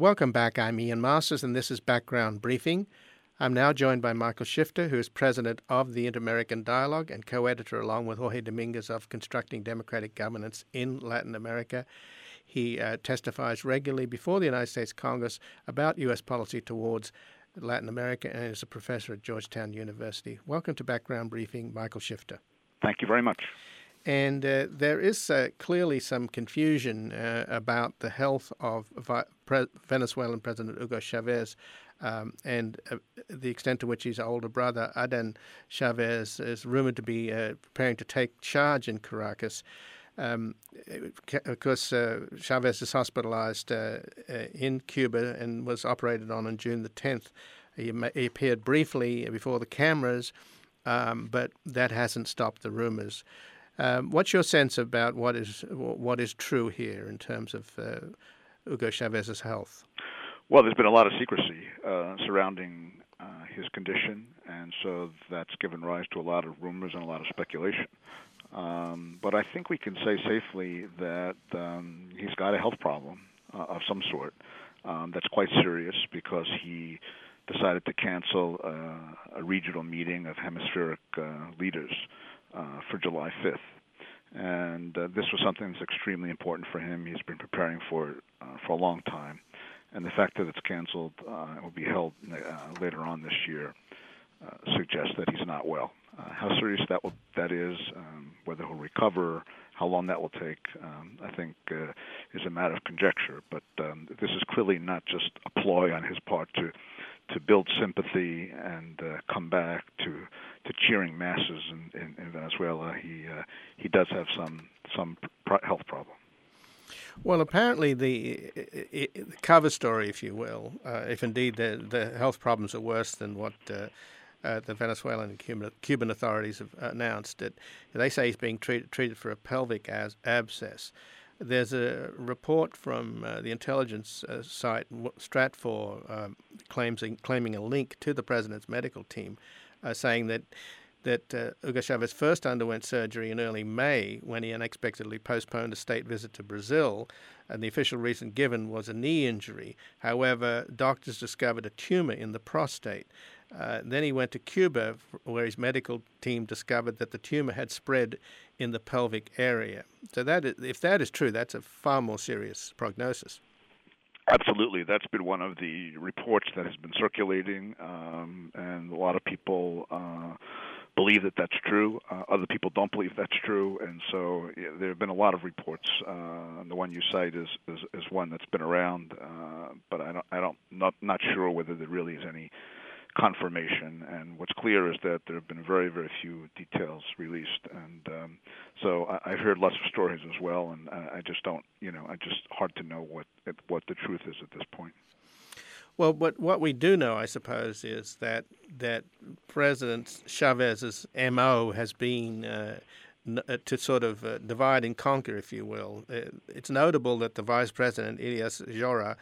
Welcome back. I'm Ian Masters, and this is Background Briefing. I'm now joined by Michael Shifter, who is president of the Inter-American Dialogue and co-editor, along with Jorge Dominguez, of Constructing Democratic Governance in Latin America. He testifies regularly before the United States Congress about U.S. policy towards Latin America and is a professor at Georgetown University. Welcome to Background Briefing, Michael Shifter. Thank you very much. And there is clearly some confusion about the health of Venezuelan President Hugo Chavez and the extent to which his older brother, Adan Chavez, is rumored to be preparing to take charge in Caracas. Of course, Chavez is hospitalized in Cuba and was operated on June the 10th. He appeared briefly before the cameras, but that hasn't stopped the rumors. What's your sense about what is true here in terms of Hugo Chavez's health? Well, there's been a lot of secrecy surrounding his condition, and so that's given rise to a lot of rumors and a lot of speculation. But I think we can say safely that he's got a health problem of some sort that's quite serious because he decided to cancel a regional meeting of hemispheric leaders for July 5th. And this was something that's extremely important for him. He's been preparing for it for a long time. And the fact that it's canceled and will be held later on this year suggests that he's not well. How serious that is, whether he'll recover, how long that will take, I think is a matter of conjecture. But this is clearly not just a ploy on his part to build sympathy and come back to cheering masses in Venezuela. He does have some health problem. Well, apparently the cover story, if you will, if indeed the health problems are worse than what the Venezuelan and Cuban authorities have announced, that they say he's being treated for a pelvic abscess. There's a report from the intelligence site Stratfor claiming a link to the president's medical team, saying that Hugo Chavez first underwent surgery in early May when he unexpectedly postponed a state visit to Brazil, and the official reason given was a knee injury. However, doctors discovered a tumor in the prostate. Then he went to Cuba, where his medical team discovered that the tumor had spread in the pelvic area. So if that is true, that's a far more serious prognosis. Absolutely. That's been one of the reports that has been circulating, and a lot of people believe that that's true. Other people don't believe that's true, and so there have been a lot of reports. And the one you cite is one that's been around, but not sure whether there really is any confirmation. And what's clear is that there have been very, very few details released, and so I've heard lots of stories as well, and I just don't, it's just hard to know what the truth is at this point. Well, but what we do know, I suppose, is that President Chavez's MO has been to sort of divide and conquer, if you will. It's notable that the vice president, Elias Jora,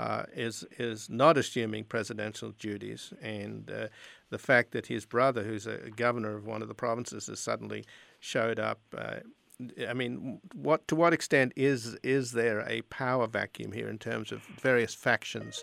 is not assuming presidential duties, and the fact that his brother, who's a governor of one of the provinces, has suddenly showed up. I mean, to what extent is there a power vacuum here in terms of various factions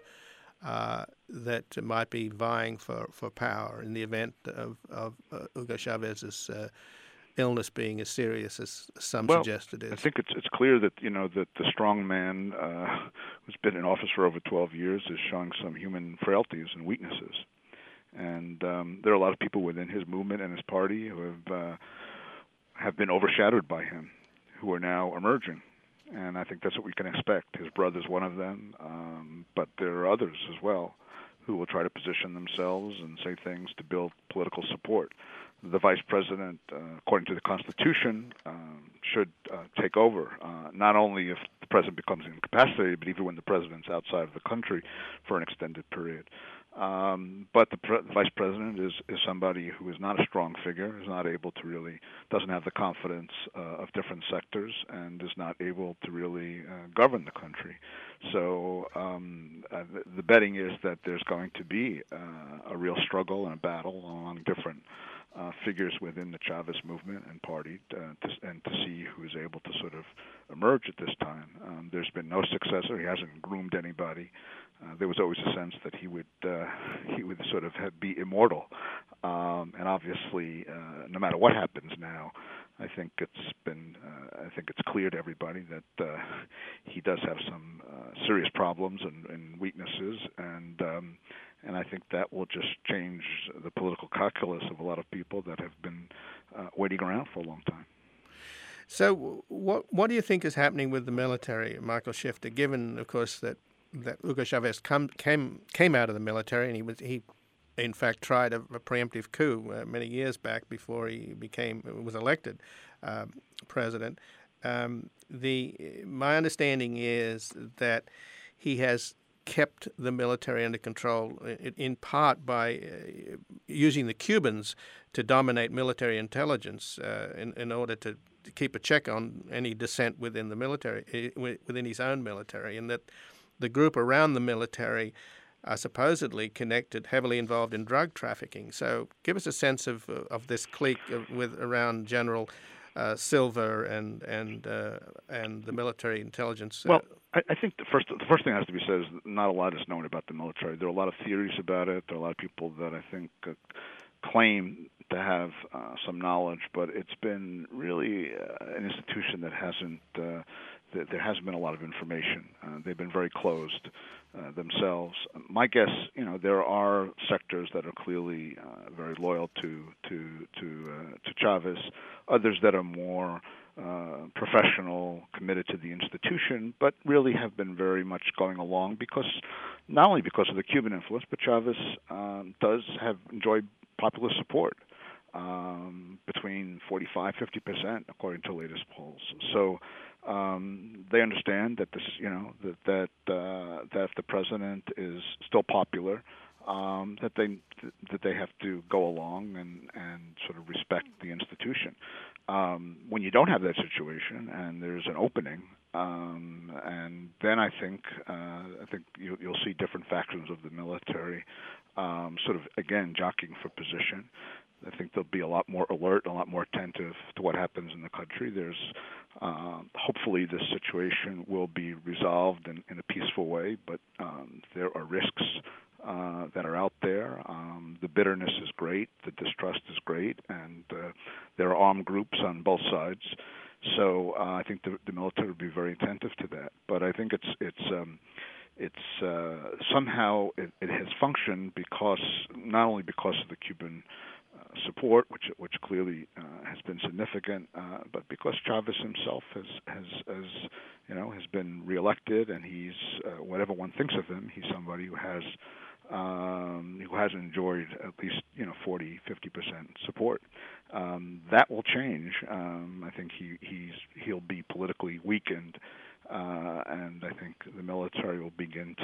that might be vying for power in the event of Hugo Chavez's illness being as serious as some suggest it is? I think it's clear that that the strong man who's been in office for over 12 years is showing some human frailties and weaknesses, and there are a lot of people within his movement and his party who have been overshadowed by him, who are now emerging. And I think that's what we can expect. His brother's one of them, but there are others as well who will try to position themselves and say things to build political support. The vice president, according to the Constitution, should take over, not only if the president becomes incapacitated, but even when the president's outside of the country for an extended period. But the vice president is somebody who is not a strong figure, is not able to really, doesn't have the confidence of different sectors, and is not able to really govern the country. So the betting is that there's going to be a real struggle and a battle among different figures within the Chavez movement and party and to see who is able to sort of emerge at this time. There's been no successor. He hasn't groomed anybody. There was always a sense that he would sort of be immortal. And obviously, no matter what happens now, I think it's clear to everybody that he does have some serious problems and weaknesses, and I think that will just change the political calculus of a lot of people that have been waiting around for a long time. So, what do you think is happening with the military, Michael Shifter? Given, of course, that Hugo Chavez came out of the military, and he in fact tried a preemptive coup many years back before he was elected president. My understanding is that he has kept the military under control in part by using the Cubans to dominate military intelligence in order to keep a check on any dissent within the military, within his own military, and that the group around the military are supposedly connected, heavily involved in drug trafficking. So give us a sense of this clique around General Silva and the military intelligence. Well, I think the first thing that has to be said is not a lot is known about the military. There are a lot of theories about it. There are a lot of people that I think claim to have some knowledge, but it's been really an institution that hasn't. There hasn't been a lot of information. They've been very closed themselves. My guess, there are sectors that are clearly very loyal to Chavez. Others that are more professional, committed to the institution, but really have been very much going along not only because of the Cuban influence, but Chavez does have enjoyed popular support between 45-50%, according to latest polls. So they understand that that if the president is still popular, that they have to go along and sort of respect the institution. When you don't have that situation and there's an opening, and then I think you'll see different factions of the military sort of again jockeying for position. I think they'll be a lot more alert, a lot more attentive to what happens in the country. There's hopefully this situation will be resolved in a peaceful way, but there are risks that are out there. The bitterness is great, the distrust is great, and there are armed groups on both sides. So I think the military will be very attentive to that. But I think it's somehow it has functioned not only because of the Cuban support, which clearly has been significant, but because Chavez himself has been reelected, and he's whatever one thinks of him, he's somebody who has enjoyed at least 40-50% support. That will change. I think he'll be politically weakened, and I think the military will begin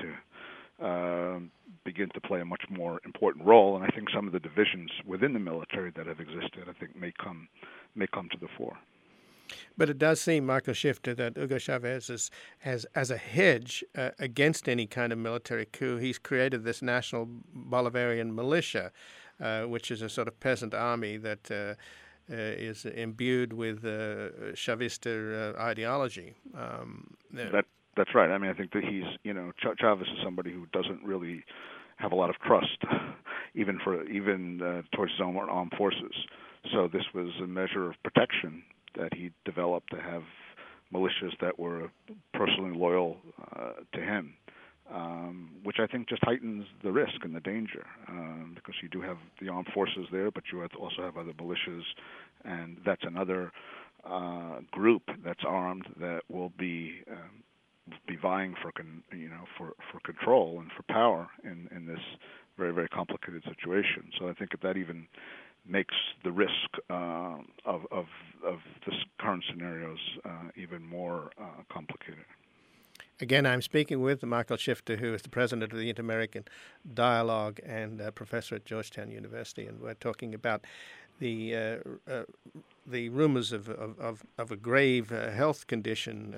to play a much more important role. And I think some of the divisions within the military that have existed, I think, may come to the fore. But it does seem, Michael Shifter, that Hugo Chavez has, as a hedge against any kind of military coup, he's created this National Bolivarian Militia, which is a sort of peasant army that is imbued with Chavista ideology. That's right. I mean, I think that Chavez is somebody who doesn't really have a lot of trust, even towards his own armed forces. So this was a measure of protection that he developed to have militias that were personally loyal to him, which I think just heightens the risk and the danger, because you do have the armed forces there, but you also have other militias, and that's another group that's armed that will be vying for control and for power in this very, very complicated situation. So I think that even makes the risk of this current scenarios even more complicated. Again, I'm speaking with Michael Shifter, who is the president of the Inter-American Dialogue and professor at Georgetown University, and we're talking about the rumors of a grave health condition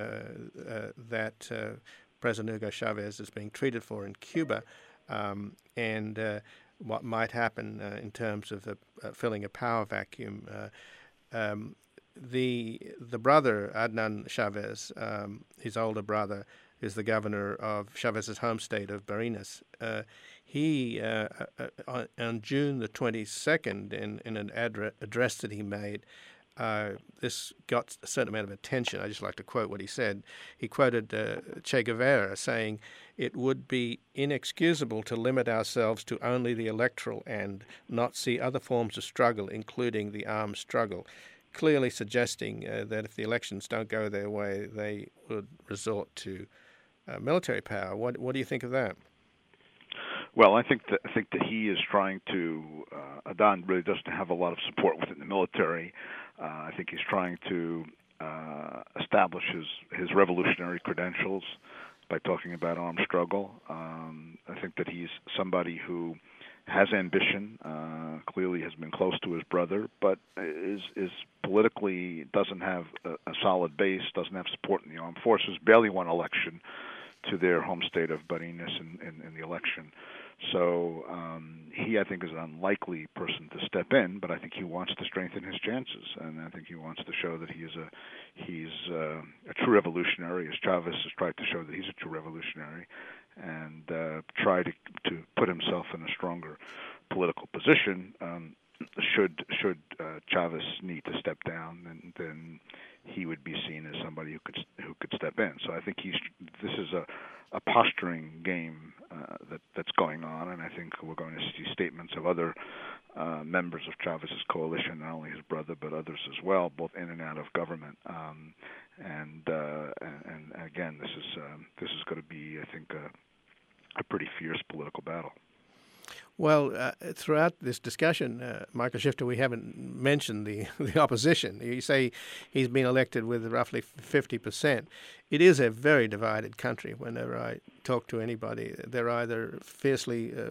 that President Hugo Chavez is being treated for in Cuba, and what might happen in terms of filling a power vacuum. The brother Adnan Chavez, his older brother, is the governor of Chavez's home state of Barinas. He on June the 22nd, in an address that he made, this got a certain amount of attention. I just like to quote what he said. He quoted Che Guevara saying, "It would be inexcusable to limit ourselves to only the electoral and not see other forms of struggle, including the armed struggle," clearly suggesting that if the elections don't go their way, they would resort to military power. What do you think of that? Well, I think that he is trying to. Adnan really doesn't have a lot of support within the military. I think he's trying to establish his revolutionary credentials by talking about armed struggle. I think that he's somebody who has ambition. Clearly, has been close to his brother, but is politically doesn't have a solid base. Doesn't have support in the armed forces. Barely won election to their home state of Barinas in the election. So he, I think, is an unlikely person to step in, but I think he wants to strengthen his chances, and I think he wants to show that he's a true revolutionary, as Chavez has tried to show that he's a true revolutionary, and try to put himself in a stronger political position. Should Chavez need to step down, then he would be seen as somebody who could step in. So I think this is a posturing game that's going on, and I think we're going to see statements of other members of Chavez's coalition, not only his brother but others as well, both in and out of government. And again, this is going to be, I think, a pretty fierce political battle. Well, throughout this discussion, Michael Shifter, we haven't mentioned the opposition. You say he's been elected with roughly 50%. It is a very divided country. Whenever I talk to anybody, they're either fierce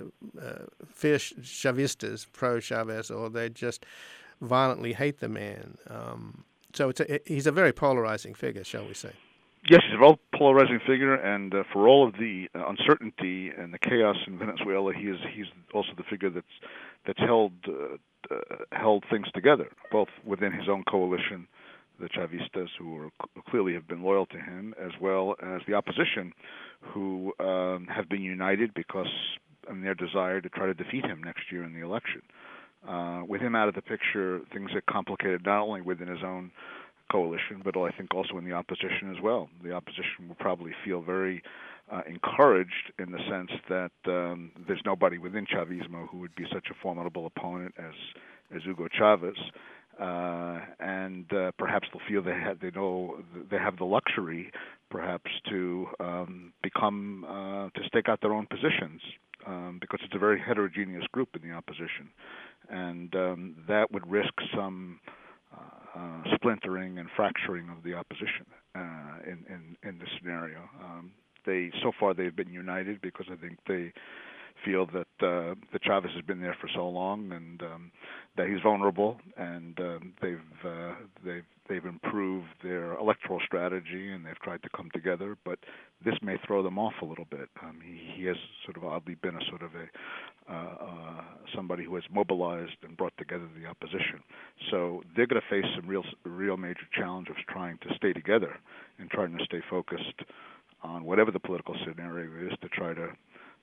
Chavistas, pro-Chavez, or they just violently hate the man. So he's a very polarizing figure, shall we say. Yes, he's a very polarizing figure, and for all of the uncertainty and the chaos in Venezuela, he's also the figure that's held things together, both within his own coalition, the Chavistas, who clearly have been loyal to him, as well as the opposition, who have been united because in their desire to try to defeat him next year in the election. With him out of the picture, things are complicated not only within his own coalition, but I think also in the opposition as well. The opposition will probably feel very encouraged in the sense that there's nobody within Chavismo who would be such a formidable opponent as Hugo Chavez, and perhaps they'll feel they have the luxury, perhaps, to stake out their own positions, because it's a very heterogeneous group in the opposition, and that would risk some splintering and fracturing of the opposition in this scenario. So far they've been united because I think they feel that Chavez has been there for so long, and that he's vulnerable, and they've improved their electoral strategy, and they've tried to come together. But this may throw them off a little bit. He has sort of oddly been a sort of somebody who has mobilized and brought together the opposition. So they're going to face some real major challenge of trying to stay together and trying to stay focused on whatever the political scenario is to try to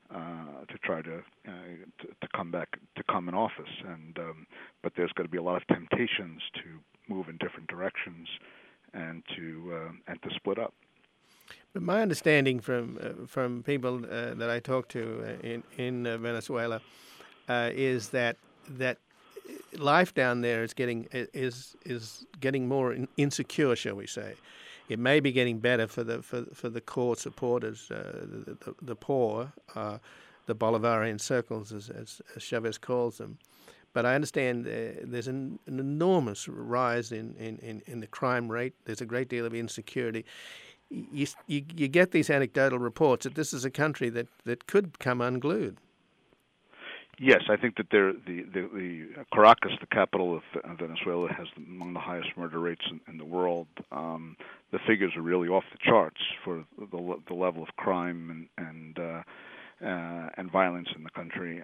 come in office, but there's going to be a lot of temptations to move in different directions and to split up. But my understanding from people that I talk to in Venezuela is that life down there is getting more insecure, shall we say. It may be getting better for the core supporters, the poor, the Bolivarian circles, as Chavez calls them. But I understand there's an enormous rise in the crime rate. There's a great deal of insecurity. You get these anecdotal reports that this is a country that could come unglued. Yes, I think that the Caracas, the capital of Venezuela, has among the highest murder rates in the world. The figures are really off the charts for the level of crime and and violence in the country.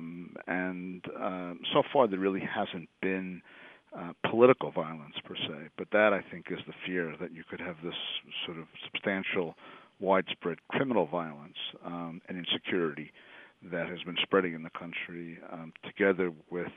So far, there really hasn't been political violence per se, but that I think is the fear, that you could have this sort of substantial, widespread criminal violence and insecurity that has been spreading in the country, together with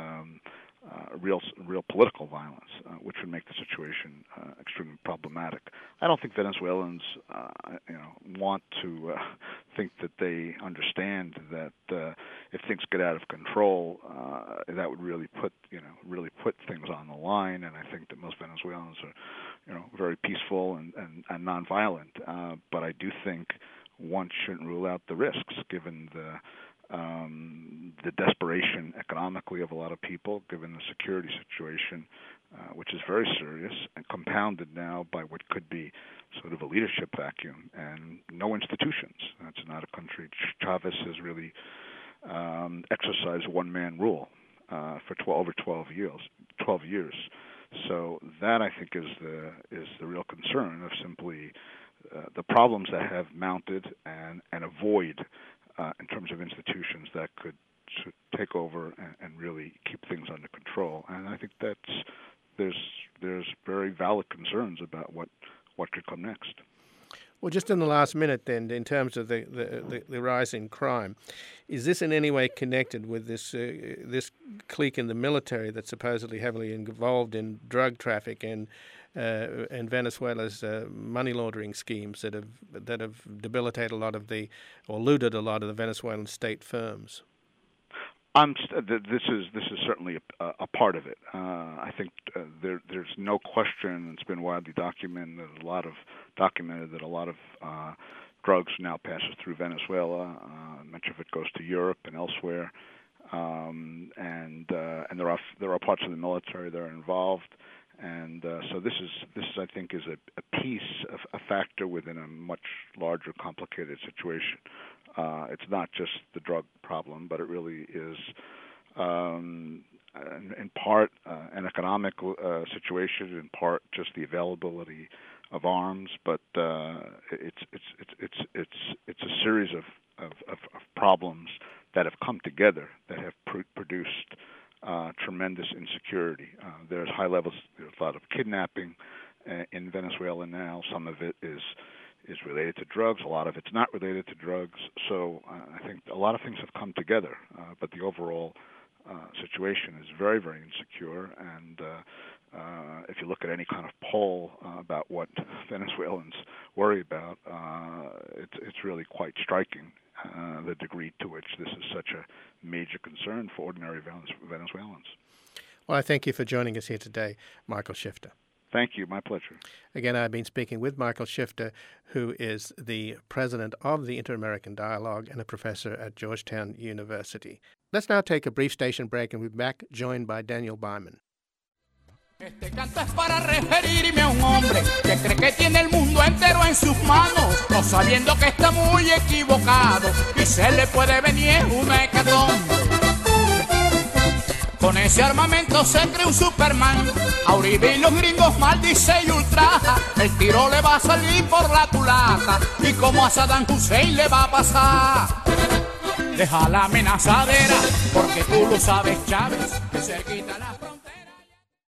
real political violence, which would make the situation extremely problematic. I don't think Venezuelans, want to think that they understand that if things get out of control, that would really put things on the line. And I think that most Venezuelans are, very peaceful and nonviolent. But I do think one shouldn't rule out the risks, given the desperation economically of a lot of people, given the security situation, which is very serious and compounded now by what could be sort of a leadership vacuum and no institutions. That's not a country. Chavez has really exercised one-man rule for over 12 years. So that, I think, is the real concern of simply the problems that have mounted and a void in terms of institutions that could take over and really keep things under control. And I think there's very valid concerns about what could come next. Well, just in the last minute then, in terms of the rise in crime, is this in any way connected with this clique in the military that's supposedly heavily involved in drug traffic and Venezuela's money laundering schemes that have debilitated or looted a lot of the Venezuelan state firms? This is certainly a part of it. I think there's no question. It's been widely documented that a lot of drugs now passes through Venezuela. Much of it goes to Europe and elsewhere, and there are parts of the military that are involved. And so this I think is a piece of a factor within a much larger, complicated situation. It's not just the drug problem, but it really is, in part, an economic situation, in part just the availability of arms. But it's a series of problems that have come together that have produced tremendous insecurity. There's high levels. There's a lot of kidnapping in Venezuela now. Some of it is related to drugs. A lot of it's not related to drugs. So I think a lot of things have come together. But the overall situation is very, very insecure. And if you look at any kind of poll about what Venezuelans worry about, it's really quite striking. The degree to which this is such a major concern for ordinary Venezuelans. Well, I thank you for joining us here today, Michael Shifter. Thank you. My pleasure. Again, I've been speaking with Michael Shifter, who is the president of the Inter-American Dialogue and a professor at Georgetown University. Let's now take a brief station break and we'll be back joined by Daniel Byman. Este canto es para referirme a un hombre que cree que tiene el mundo entero en sus manos, no sabiendo que está muy equivocado y se le puede venir una hecatombe. Con ese armamento se cree un Superman, a Uribe y los gringos maldice y ultraja, el tiro le va a salir por la culata y como a Saddam Hussein le va a pasar. Deja la amenazadera, porque tú lo sabes, Chávez, que se quita la frontera.